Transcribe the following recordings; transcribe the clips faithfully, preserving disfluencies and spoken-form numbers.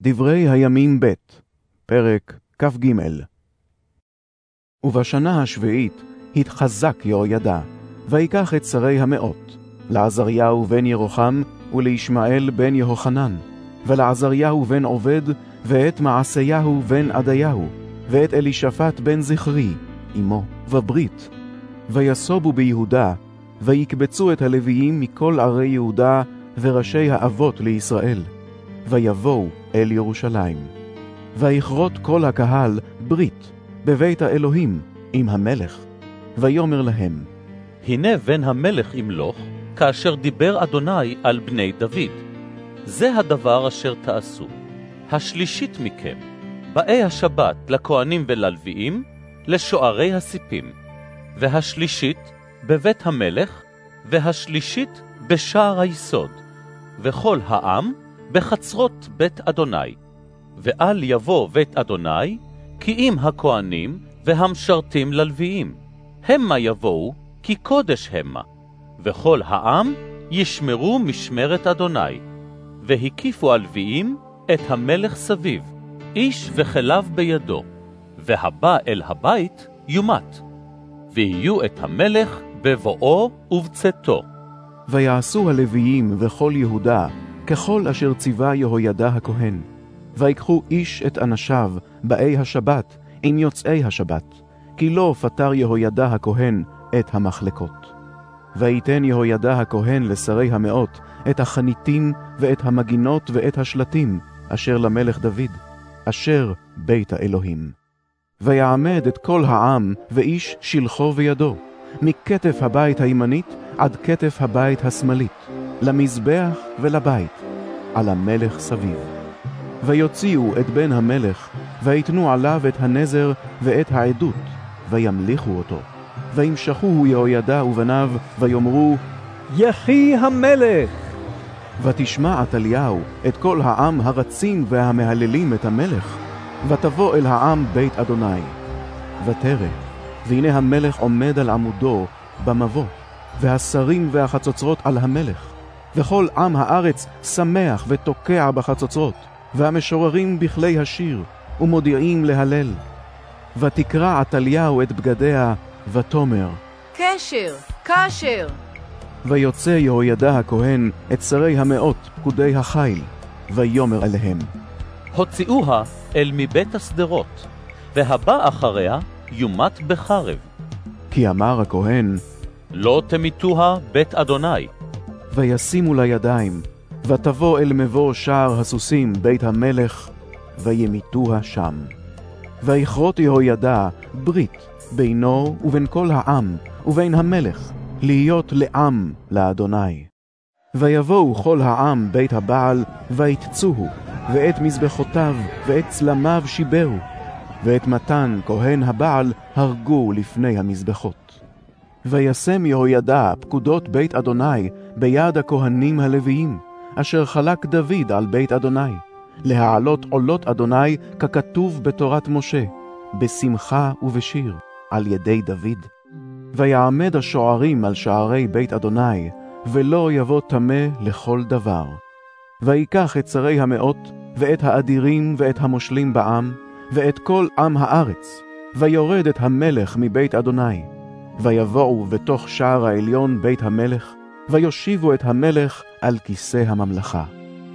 דברי הימים ב', פרק כ"ג. ובשנה השביעית התחזק יהוידע, ויקח את שרי המאות, לעזריהו בן ירוחם, ולישמעאל בן יהוחנן, ולעזריהו בן עובד, ואת מעשיהו בן עדיהו, ואת אלישפט בן זכרי, אמו, וברית. ויסובו ביהודה, ויקבצו את הלוויים מכל ערי יהודה, וראשי האבות לישראל, ויבואו אל ירושלים. ויכרות כל הקהל ברית בבית האלוהים עם המלך, ויאמר להם, הנה בן המלך ימלוך, כאשר דיבר אדוני על בני דוד. זה הדבר אשר תעשו. השלישית מכם, באי השבת לכהנים וללוויים, לשוערי הסיפים, והשלישית בבית המלך, והשלישית בשער היסוד, וכל העם בחצרות בית אדוני. ואל יבוא בית אדוני, כי אם הכהנים והמשרתים ללוויים. המה יבואו, כי קודש המה. וכל העם ישמרו משמרת אדוני. והקיפו הלוויים את המלך סביב, איש וכליו בידו. והבא אל הבית יומת. ויהיו את המלך בבואו ובצאתו. ויעשו הלוויים וכל יהודה, ככל אשר ציווה יהוידע הכהן. ויקחו איש את אנשיו באי השבת עם יוצאי השבת, כי לא פטר יהוידע הכהן את המחלקות. ויתן יהוידע הכהן לשרי המאות את החניתים ואת המגינות ואת השלטים, אשר למלך דוד, אשר בית האלוהים. ויעמד את כל העם ואיש שלחו בידו, מכתף הבית הימנית עד כתף הבית השמאלית, למזבח ולבית, על המלך סביב. ויוציאו את בן המלך, ויתנו עליו את הנזר ואת העדות, וימליכו אותו. וימשכוהו יהוידע ובניו, ויאמרו, יחי המלך! ותשמע עתליהו את כל העם הרצים והמהללים את המלך, ותבוא אל העם בית אדוני. ותרא, והנה המלך עומד על עמודו במבוא, והשרים והחצוצרות על המלך, וכל עם הארץ שמח ותוקע בחצוצרות, והמשוררים בכלי השיר, ומודיעים להלל. ותקרע עתליהו את בגדיה, ותאמר, קשר, קשר. ויוצא יהוידע הכהן את שרי המאות פקודי החיל, ויאמר עליהם, הוציאוה אל מבית השדרות, והבא אחריה יומת בחרב. כי אמר הכהן, לא תמיתוה בית אדוני. וישימו לה ידיים, ותבוא אל מבוא שער הסוסים בית המלך, וימיתוה שם. ויכרות יהוידע ברית בינו ובין כל העם, ובין המלך, להיות לעם לאדוני. ויבואו כל העם בית הבעל, ויתצוהו, ואת מזבחותיו ואת צלמיו שיברו, ואת מתן כהן הבעל הרגו לפני המזבחות. וישם יהוידע פקודות בית אדוני ביד הכהנים הלוויים, אשר חלק דוד על בית אדוני, להעלות עולות אדוני ככתוב בתורת משה, בשמחה ובשיר, על ידי דוד. ויעמד השוערים על שערי בית אדוני, ולא יבוא טמא לכל דבר. ויקח את שרי המאות, ואת האדירים ואת המושלים בעם, ואת כל עם הארץ, ויורד את המלך מבית אדוני. ויבואו בתוך שער העליון בית המלך, ויושיבו את המלך על כיסא הממלכה.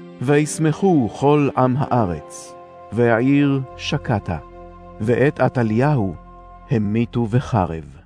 וישמחו כל עם הארץ, והעיר שקטה, ואת עתליהו המיתו בחרב.